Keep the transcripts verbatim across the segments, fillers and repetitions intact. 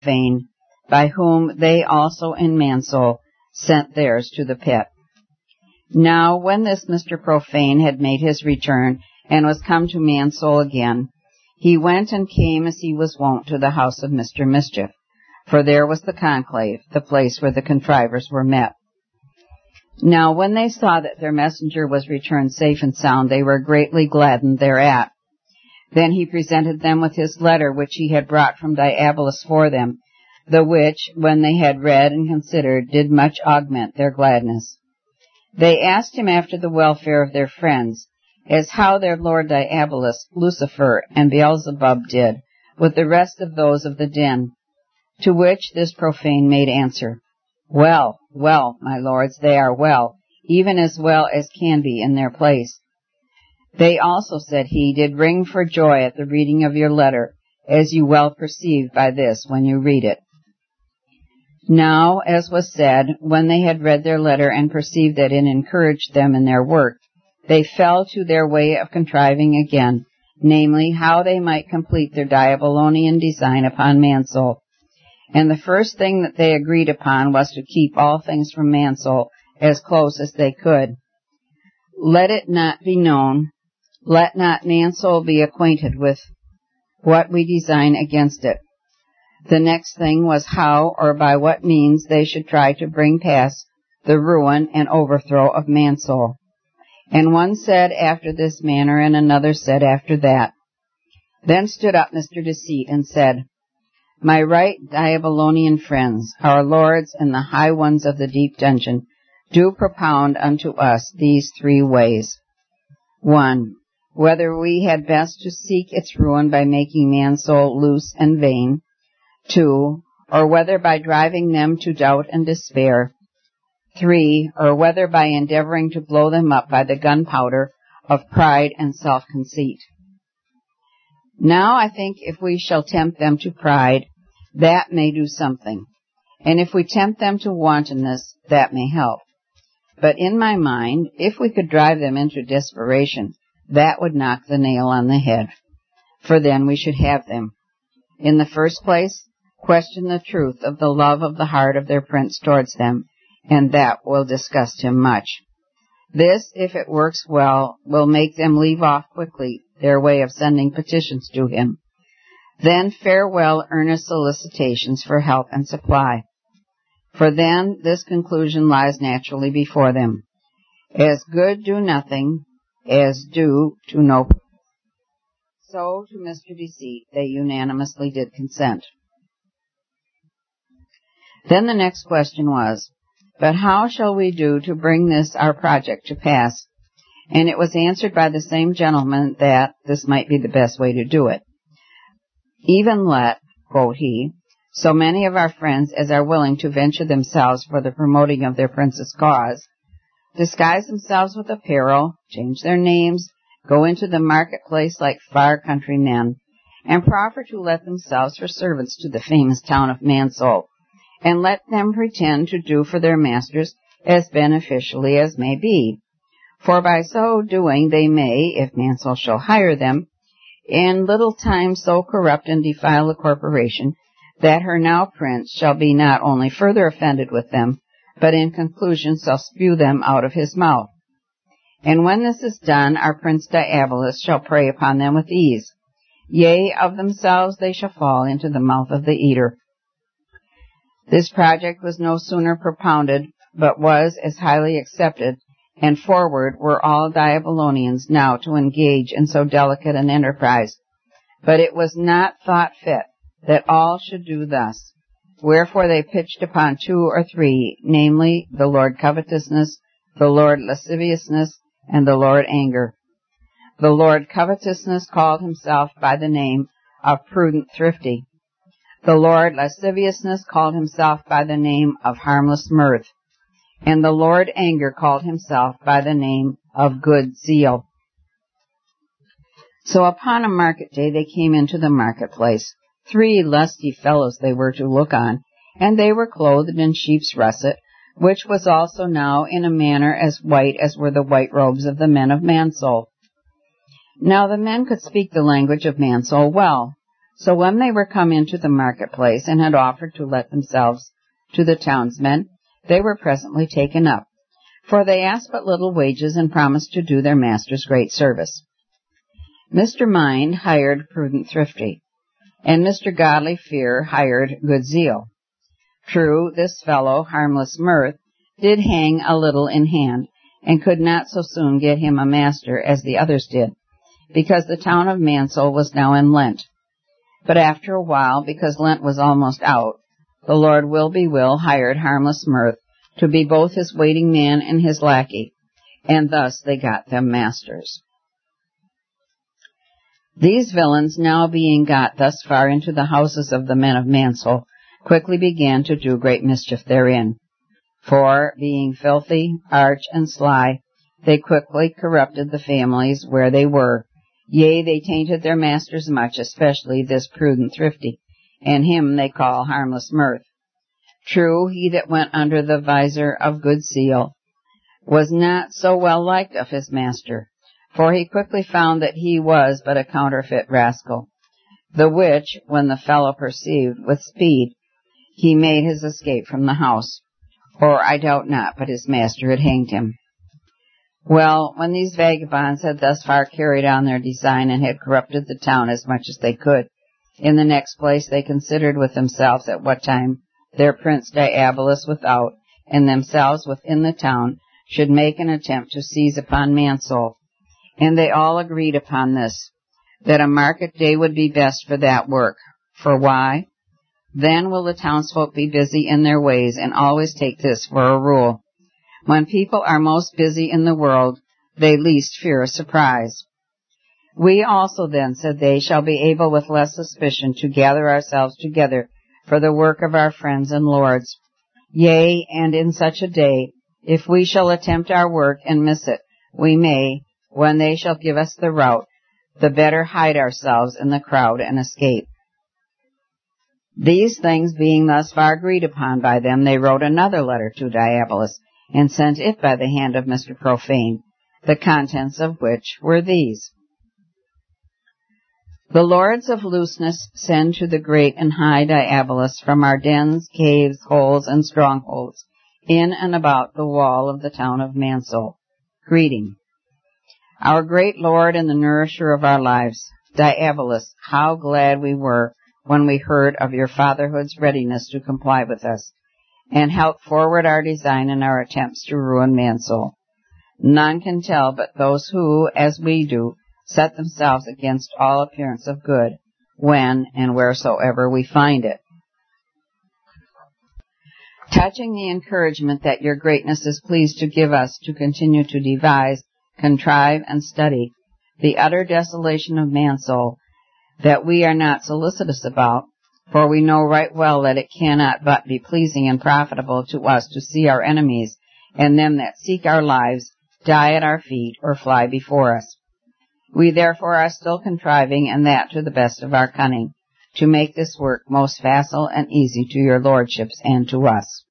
Profane, by whom they also in Mansoul sent theirs to the pit. Now when this Mister Profane had made his return, and was come to Mansoul again, he went and came as he was wont to the house of Mister Mischief, for there was the conclave, the place where the contrivers were met. Now when they saw that their messenger was returned safe and sound, they were greatly gladdened thereat. Then he presented them with his letter which he had brought from Diabolus for them, the which, when they had read and considered, did much augment their gladness. They asked him after the welfare of their friends, as how their lord Diabolus, Lucifer, and Beelzebub did, with the rest of those of the den. To which this Profane made answer, Well, well, my lords, they are well, even as well as can be in their place. They also, said he, did ring for joy at the reading of your letter, as you well perceive by this when you read it. Now, as was said, when they had read their letter and perceived that it encouraged them in their work, they fell to their way of contriving again, namely, how they might complete their Diabolonian design upon Mansoul. And the first thing that they agreed upon was to keep all things from Mansoul as close as they could. Let it not be known, let not Mansoul be acquainted with what we design against it. The next thing was how or by what means they should try to bring pass the ruin and overthrow of Mansoul. And one said after this manner, and another said after that. Then stood up Mister Deceit and said, My right Diabolonian friends, our lords and the high ones of the deep dungeon, do propound unto us these three ways. One, whether we had best to seek its ruin by making Mansoul loose and vain. Two, or whether by driving them to doubt and despair. Three, or whether by endeavoring to blow them up by the gunpowder of pride and self-conceit. Now I think if we shall tempt them to pride, that may do something, and if we tempt them to wantonness, that may help. But in my mind, if we could drive them into desperation, that would knock the nail on the head, for then we should have them. In the first place, question the truth of the love of the heart of their prince towards them, and that will disgust him much. This, if it works well, will make them leave off quickly their way of sending petitions to him. Then farewell earnest solicitations for help and supply. For then this conclusion lies naturally before them. As good do nothing, as do to no purpose. So to Mister Deceit they unanimously did consent. Then the next question was, But how shall we do to bring this our project to pass? And it was answered by the same gentleman that this might be the best way to do it. Even let, quote he, so many of our friends as are willing to venture themselves for the promoting of their prince's cause, disguise themselves with apparel, change their names, go into the marketplace like far country men, and proffer to let themselves for servants to the famous town of Mansoul, and let them pretend to do for their masters as beneficially as may be. For by so doing they may, if Mansoul shall hire them, in little time so corrupt and defile the corporation, that her now prince shall be not only further offended with them, but in conclusion shall spew them out of his mouth. And when this is done, our prince Diabolus shall prey upon them with ease. Yea, of themselves they shall fall into the mouth of the eater. This project was no sooner propounded, but was as highly accepted, and forward were all Diabolonians now to engage in so delicate an enterprise. But it was not thought fit that all should do thus. Wherefore they pitched upon two or three, namely, the Lord Covetousness, the Lord Lasciviousness, and the Lord Anger. The Lord Covetousness called himself by the name of Prudent Thrifty. The Lord Lasciviousness called himself by the name of Harmless Mirth. And the Lord Anger called himself by the name of Good Zeal. So upon a market day they came into the marketplace. Three lusty fellows they were to look on, and they were clothed in sheep's russet, which was also now in a manner as white as were the white robes of the men of Mansoul. Now the men could speak the language of Mansoul well, So when they were come into the marketplace, and had offered to let themselves to the townsmen, they were presently taken up. For they asked but little wages, and promised to do their masters great service. Mister Mind hired Prudent Thrifty, and Mister Godly Fear hired Good Zeal. True, this fellow, Harmless Mirth, did hang a little in hand, and could not so soon get him a master as the others did, because the town of Mansell was now in Lent. But after a while, because Lent was almost out, the Lord Will-be-Will hired Harmless Mirth to be both his waiting man and his lackey, and thus they got them masters. These villains, now being got thus far into the houses of the men of Mansell, quickly began to do great mischief therein. For, being filthy, arch, and sly, they quickly corrupted the families where they were. Yea, they tainted their masters much, especially this Prudent Thrifty, and him they call Harmless Mirth. True, he that went under the visor of Good Zeal was not so well liked of his master, for he quickly found that he was but a counterfeit rascal, the which, when the fellow perceived, with speed he made his escape from the house, or I doubt not but his master had hanged him. Well, when these vagabonds had thus far carried on their design, and had corrupted the town as much as they could, in the next place they considered with themselves at what time their prince Diabolus without, and themselves within the town, should make an attempt to seize upon Mansell. And they all agreed upon this, that a market day would be best for that work. For why? Then will the townsfolk be busy in their ways, and always take this for a rule. When people are most busy in the world, they least fear a surprise. We also then, said they, shall be able with less suspicion to gather ourselves together for the work of our friends and lords. Yea, and in such a day, if we shall attempt our work and miss it, we may, when they shall give us the rout, the better hide ourselves in the crowd and escape. These things being thus far agreed upon by them, they wrote another letter to Diabolus, and sent it by the hand of Mister Profane, the contents of which were these. The lords of looseness send to the great and high Diabolus from our dens, caves, holes, and strongholds, in and about the wall of the town of Mansell, greeting. Our great Lord and the nourisher of our lives, Diabolus, how glad we were when we heard of your fatherhood's readiness to comply with us, and help forward our design and our attempts to ruin Mansell. None can tell but those who, as we do, set themselves against all appearance of good, when and wheresoever we find it. Touching the encouragement that your greatness is pleased to give us to continue to devise, contrive, and study the utter desolation of Mansell, that we are not solicitous about, for we know right well that it cannot but be pleasing and profitable to us to see our enemies, and them that seek our lives, die at our feet or fly before us. We therefore are still contriving, and that to the best of our cunning, to make this work most facile and easy to your lordships and to us.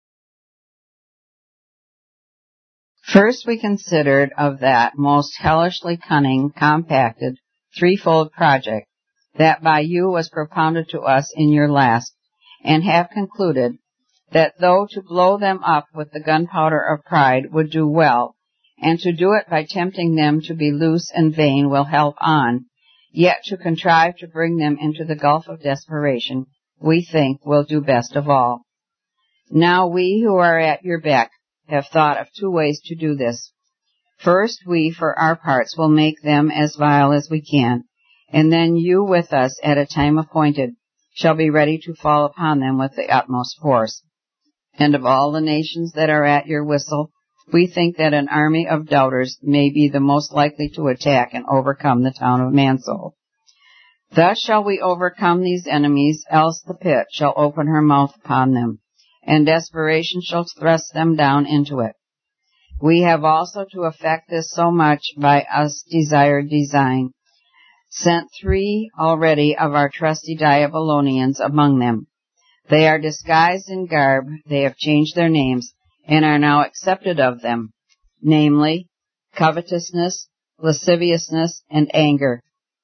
First we considered of that most hellishly cunning, compacted, threefold project, that by you was propounded to us in your last, and have concluded that though to blow them up with the gunpowder of pride would do well, and to do it by tempting them to be loose and vain will help on, yet to contrive to bring them into the gulf of desperation, we think will do best of all. Now we who are at your beck have thought of two ways to do this. First, we for our parts will make them as vile as we can, and then you with us at a time appointed shall be ready to fall upon them with the utmost force. And of all the nations that are at your whistle, we think that an army of doubters may be the most likely to attack and overcome the town of Mansell. Thus shall we overcome these enemies, else the pit shall open her mouth upon them, and desperation shall thrust them down into it. We have also to effect this so much by us desired design, sent three already of our trusty Diabolonians among them. They are disguised in garb, they have changed their names, and are now accepted of them, namely, covetousness, lasciviousness, and anger.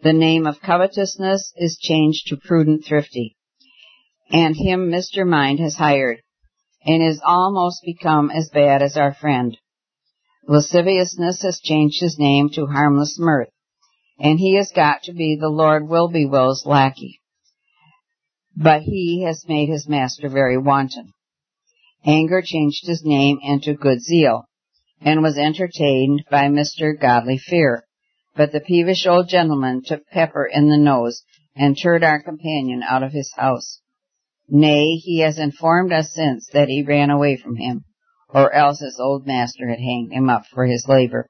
The name of covetousness is changed to prudent thrifty, and him Mister Mind has hired, and is almost become as bad as our friend. Lasciviousness has changed his name to harmless mirth, and he has got to be the Lord Will-be-will's lackey. But he has made his master very wanton. Anger changed his name into good zeal, and was entertained by Mister Godly Fear. But the peevish old gentleman took pepper in the nose, and turned our companion out of his house. Nay, he has informed us since that he ran away from him, or else his old master had hanged him up for his labor.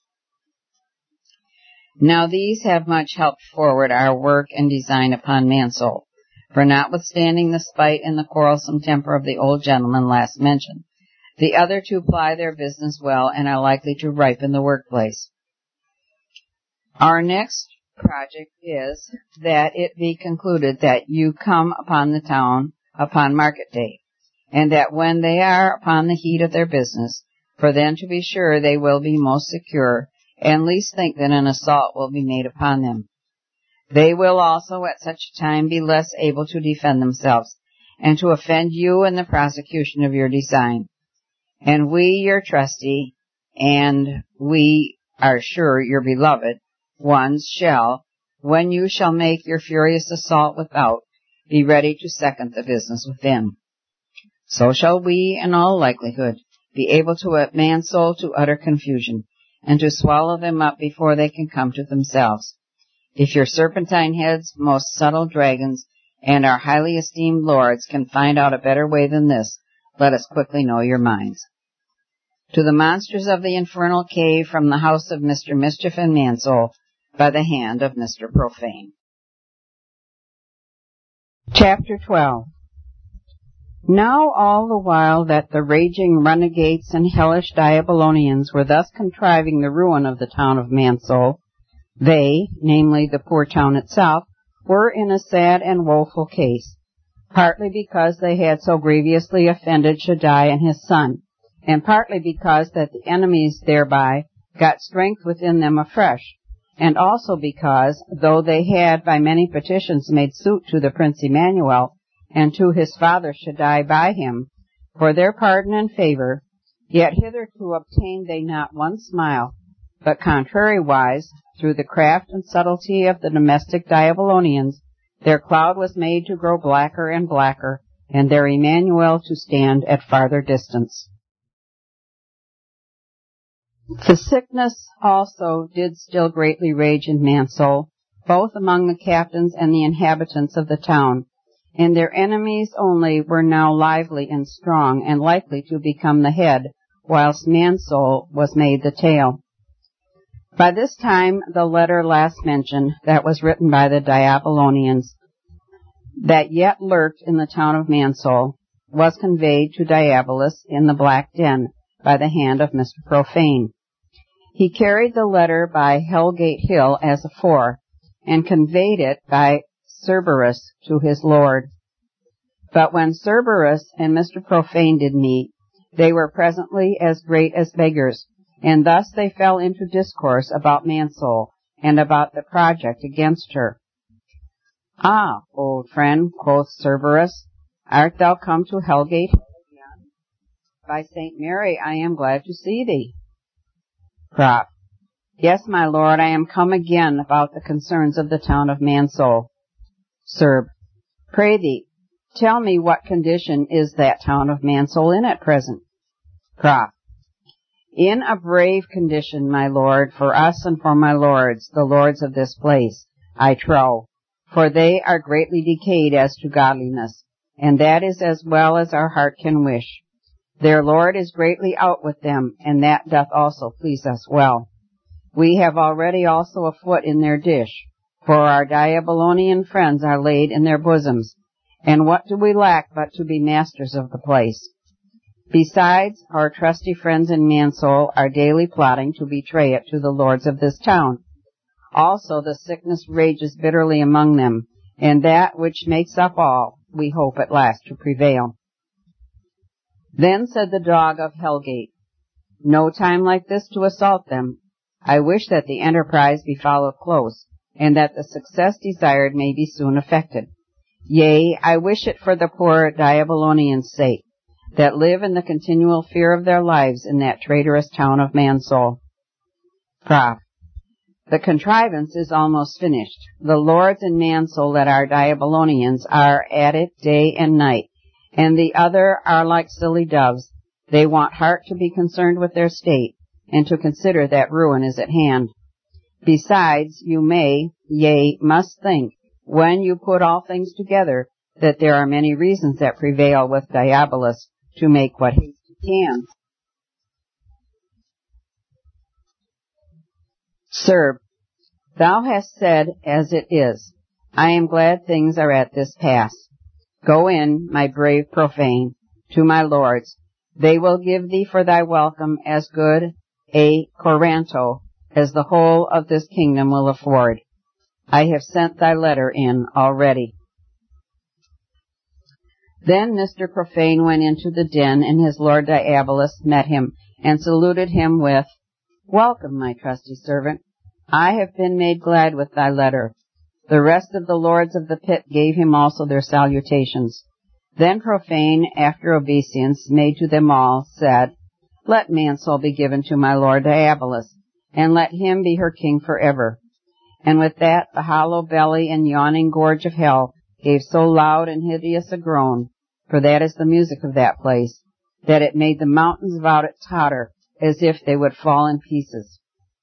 Now these have much helped forward our work and design upon Mansoul, for notwithstanding the spite and the quarrelsome temper of the old gentleman last mentioned, the other two ply their business well and are likely to ripen the workplace. Our next project is that it be concluded that you come upon the town upon market day, and that when they are upon the heat of their business, for then to be sure they will be most secure, and least think that an assault will be made upon them. They will also at such a time be less able to defend themselves, and to offend you in the prosecution of your design. And we, your trusty, and we are sure your beloved ones shall, when you shall make your furious assault without, be ready to second the business within. So shall we, in all likelihood, be able to at Mansoul to utter confusion, and to swallow them up before they can come to themselves. If your serpentine heads, most subtle dragons, and our highly esteemed lords can find out a better way than this, let us quickly know your minds. To the monsters of the infernal cave from the house of Mister Mischief and Mansoul, by the hand of Mister Profane. Chapter twelve. Now all the while that the raging renegades and hellish Diabolonians were thus contriving the ruin of the town of Mansoul, they, namely the poor town itself, were in a sad and woeful case, partly because they had so grievously offended Shaddai and his son, and partly because that the enemies thereby got strength within them afresh, and also because, though they had by many petitions made suit to the Prince Emmanuel, and to his father Shaddai by him, for their pardon and favor, yet hitherto obtained they not one smile, but contrariwise, through the craft and subtlety of the domestic Diabolonians, their cloud was made to grow blacker and blacker, and their Emmanuel to stand at farther distance. The sickness also did still greatly rage in Mansoul, both among the captains and the inhabitants of the town, and their enemies only were now lively and strong, and likely to become the head, whilst Mansoul was made the tail. By this time the letter last mentioned, that was written by the Diabolonians, that yet lurked in the town of Mansoul, was conveyed to Diabolus in the Black Den by the hand of Mister Profane. He carried the letter by Hellgate Hill as afore, and conveyed it by Cerberus to his lord. But when Cerberus and Mister Profane did meet, they were presently as great as beggars, and thus they fell into discourse about Mansoul, and about the project against her. Ah, old friend, quoth Cerberus, art thou come to Hellgate Hill again? By Saint Mary, I am glad to see thee. Prof. Yes, my lord, I am come again about the concerns of the town of Mansoul. Cerb. Pray thee, tell me what condition is that town of Mansoul in at present? Prof. In a brave condition, my lord, for us and for my lords, the lords of this place, I trow, for they are greatly decayed as to godliness, and that is as well as our heart can wish. Their Lord is greatly out with them, and that doth also please us well. We have already also a foot in their dish, for our Diabolonian friends are laid in their bosoms, and what do we lack but to be masters of the place? Besides, our trusty friends in Mansoul are daily plotting to betray it to the lords of this town. Also the sickness rages bitterly among them, and that which makes up all, we hope at last to prevail. Then said the dog of Hellgate, No time like this to assault them. I wish that the enterprise be followed close, and that the success desired may be soon effected. Yea, I wish it for the poor Diabolonians' sake, that live in the continual fear of their lives in that traitorous town of Mansoul. Prof. The contrivance is almost finished. The lords in Mansoul that are Diabolonians are at it day and night, and the other are like silly doves. They want heart to be concerned with their state, and to consider that ruin is at hand. Besides, you may, yea, must think, when you put all things together, that there are many reasons that prevail with Diabolus to make what haste he can. Sir, thou hast said as it is. I am glad things are at this pass. Go in, my brave Profane, to my lords. They will give thee for thy welcome as good a Coranto as the whole of this kingdom will afford. I have sent thy letter in already. Then Mister Profane went into the den, and his lord Diabolus met him, and saluted him with, Welcome, my trusty servant. I have been made glad with thy letter. The rest of the lords of the pit gave him also their salutations. Then Profane, after obeisance made to them all, said, Let Mansoul be given to my lord Diabolus, and let him be her king forever. And with that the hollow belly and yawning gorge of hell gave so loud and hideous a groan, for that is the music of that place, that it made the mountains about it totter, as if they would fall in pieces.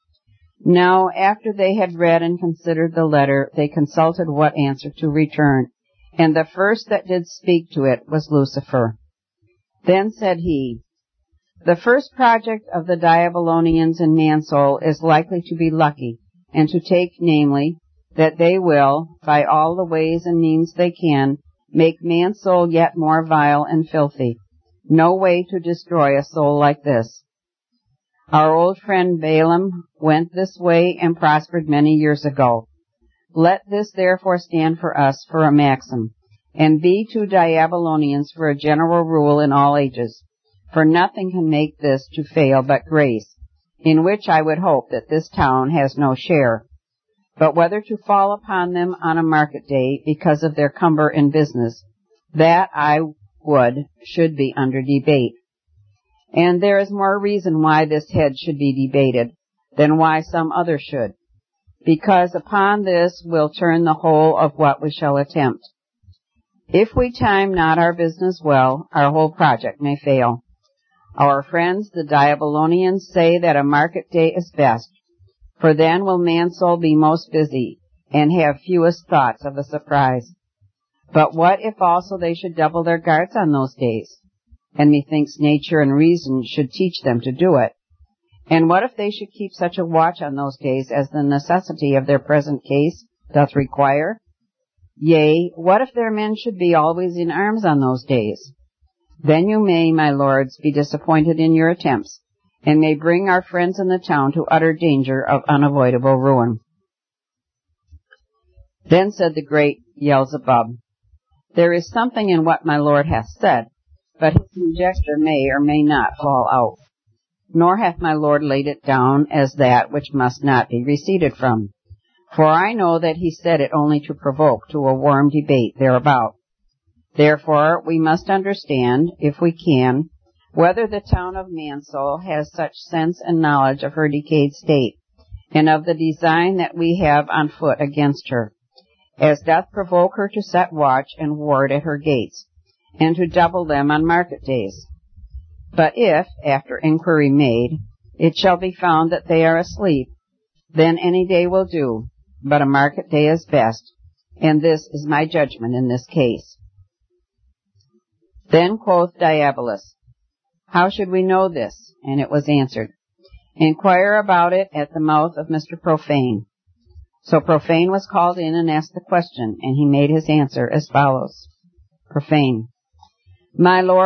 Now, after they had read and considered the letter, they consulted what answer to return, and the first that did speak to it was Lucifer. Then said he, The first project of the Diabolonians in Mansoul is likely to be lucky, and to take, namely, that they will, by all the ways and means they can, make Mansoul yet more vile and filthy. No way to destroy a soul like this. Our old friend Balaam went this way and prospered many years ago. Let this therefore stand for us for a maxim, and be to Diabolonians for a general rule in all ages. For nothing can make this to fail but grace, in which I would hope that this town has no share. But whether to fall upon them on a market day because of their cumber in business, that I would should be under debate. And there is more reason why this head should be debated than why some other should, because upon this will turn the whole of what we shall attempt. If we time not our business well, our whole project may fail. Our friends, the Diabolonians, say that a market day is best, for then will Mansoul be most busy, and have fewest thoughts of a surprise. But what if also they should double their guards on those days? And methinks nature and reason should teach them to do it. And what if they should keep such a watch on those days as the necessity of their present case doth require? Yea, what if their men should be always in arms on those days? Then you may, my lords, be disappointed in your attempts, and may bring our friends in the town to utter danger of unavoidable ruin. Then said the great Beelzebub, There is something in what my lord hath said, but his conjecture may or may not fall out. Nor hath my lord laid it down as that which must not be receded from. For I know that he said it only to provoke to a warm debate thereabout. Therefore we must understand, if we can, whether the town of Mansoul has such sense and knowledge of her decayed state, and of the design that we have on foot against her, as doth provoke her to set watch and ward at her gates, and to double them on market days. But if, after inquiry made, it shall be found that they are asleep, then any day will do, but a market day is best, and this is my judgment in this case. Then quoth Diabolus, How should we know this? And it was answered, Inquire about it at the mouth of Mister Profane. So Profane was called in and asked the question, and he made his answer as follows. Profane, My lord,